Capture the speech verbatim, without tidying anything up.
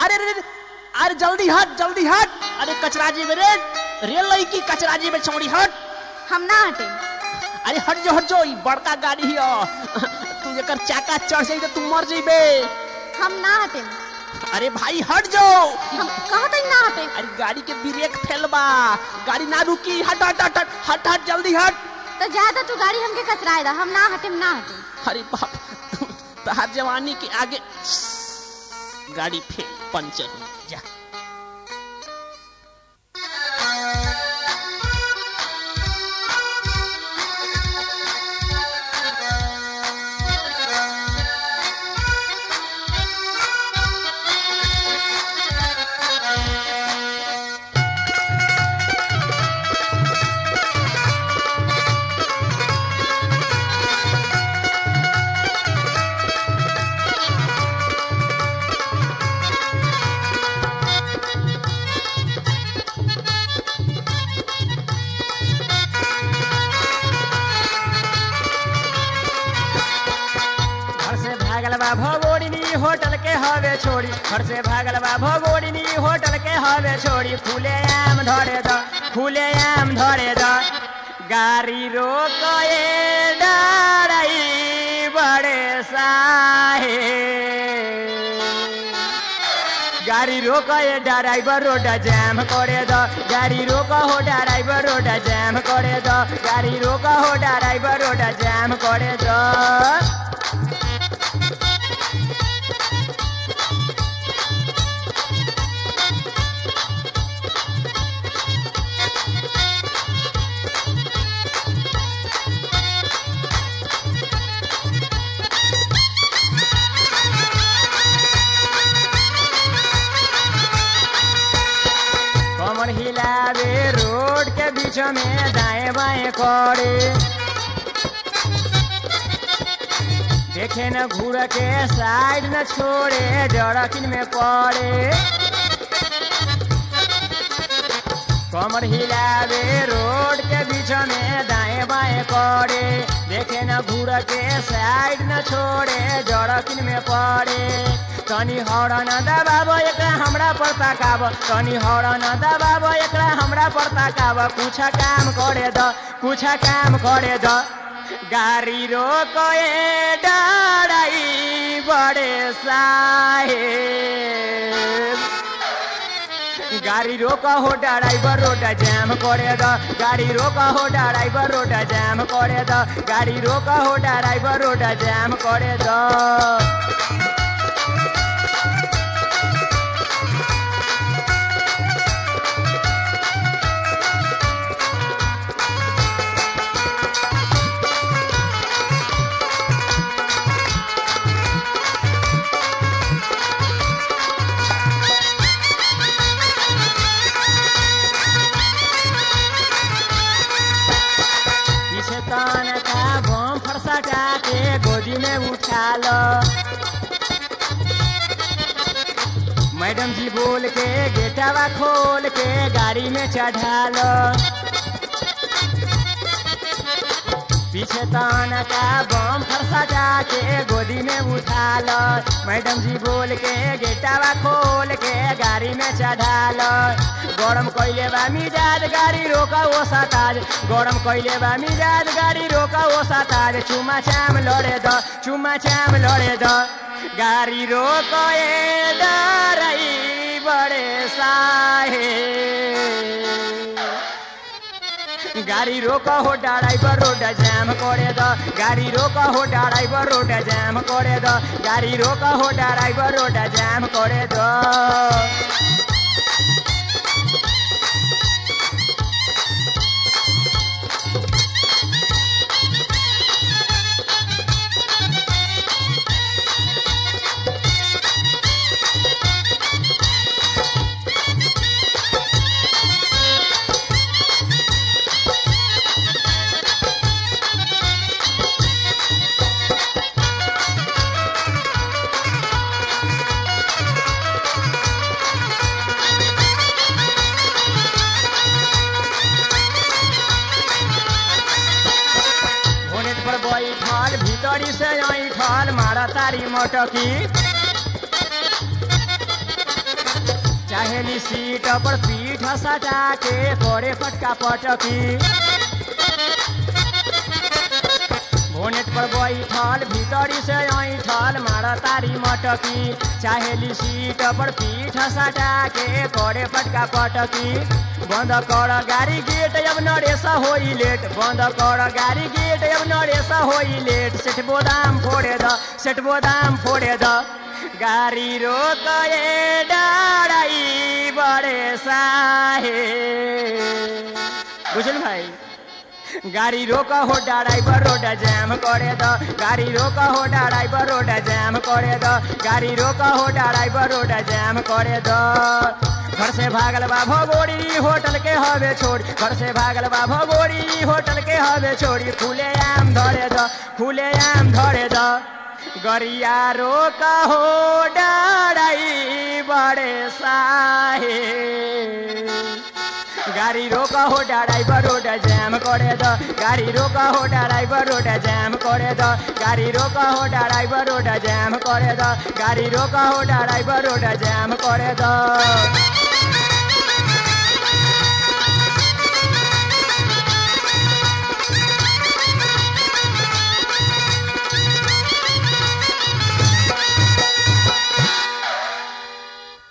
अरे अरे अरे जल्दी हट जल्दी हट। अरे कचराजी में रे रेल लड़की कचराजी में छोड़ी हट। हम ना हटे। अरे हट जो हट जो बड़का गाड़ी है तू जकर चाका चढ़ जाई तो तू मर जाइबे। हम ना हटे। अरे भाई हट जाओ। हम कहत ही ना हटे। अरे गाड़ी के ब्रेक फेल बा गाड़ी ना रुकी। हट हट हट हट हट जल्दी हट। तो ज्यादा तू गाड़ी हमके कचराए दा। हम ना हटे ना हटे। अरे बाप तहार जवानी के आगे गाड़ी फेल पंचर हो जा। भगोड़नी होटल के हवे छोड़ी घर से भागल बा भगोड़नी होटल के हवे छोड़ी फूले आम धरे द फूले आम धरे द गाड़ी रोके डराई बड़े साहे गाड़ी रोके ड्राइवर रोड जाम करे द गाड़ी रोका हो ड्राइवर रोड जाम करे द गाड़ी रोका हो ड्राइवर रोड जाम करे द। कमर हिलावे रोड के बीच में दाएं बाएं करे देखे न घूर के साइड न छोड़े जड़किन में पड़े। कमर हिलावे रोड के बीच में दाएं बाएं करे देखे न घूर के साइड न छोड़े जड़किन में पड़े। तनी हौरन दबाब एकरा हमरा पर ताकाब तनी हौरन दबाब एकरा हमरा पर ताकाब कुछ काम करे द कुछ काम करे द गाड़ी रोके डराई बड़े साहेब गाड़ी रोका हो ड्राइवर रोड जाम करे द गाड़ी रोका हो ड्राइवर रोड जाम करे द गाड़ी रोका हो ड्राइवर रोड जाम करे द। के गोदी में उठा लो मैडम जी बोल के गेटावा खोल के गाड़ी में चढ़ा लो पीछे तान का बम फरसा जाके गोदी में उठा लो मैडम जी बोल के गेटावा खोल के गाड़ी में चढ़ा लो। गरम कइले बा मिजाज गाड़ी रोका ओ सताज गरम कइले बा मिजाज गाड़ी रोका ओ सताज चुमा चाम लड़े द चुमा चाम लड़े द गाड़ी रोके डराई बड़े साहे गाड़ी रोका हो ड्राइवर रोड जाम करे द गाड़ी रोका हो ड्राइवर रोड जाम करे द गाड़ी रोका हो ड्राइवर रोड जाम करे द। भीतरी से ऐठल मारा तारी मोटकी चाहेली सीट पर पीठ सटा के करे पटका पटकी बोनेट पर बैठल भीतरी से ऐठल मार तारी मटकी चाहेली सीट पर पीठ सटा के करे पटका पटकी बंद कर गाड़ी गेट अब नरेसा होई लेट बंद कर गाड़ी गेट अब नरेसा होई लेट सेठ बोदाम फोड़े द सेठ बोदाम फोड़े द गाड़ी रोक ए डाराई बड़े साहे बुझल भाई गाड़ी रोका हो ड्राइवर रोड जैम करे द गाड़ी रोका हो ड्राइवर रोड जैम करे द गाड़ी रोका हो ड्राइवर रोड जैम करे द घर से भागल बा भगोड़ी होटल के हवे छोड़ घर से भागल बा भगोड़ी होटल के हवे छोड़ी खुले आम धरे द खुले आम धरे द गरिया रोका हो डाराई बड़े साहे गाड़ी रोका हो ड्राइवर रोड जैम करे द गाड़ी रोका हो ड्राइवर रोड जैम करे द गाड़ी रोका हो ड्राइवर रोड जैम करे द गाड़ी रोका हो ड्राइवर रोड जैम करे द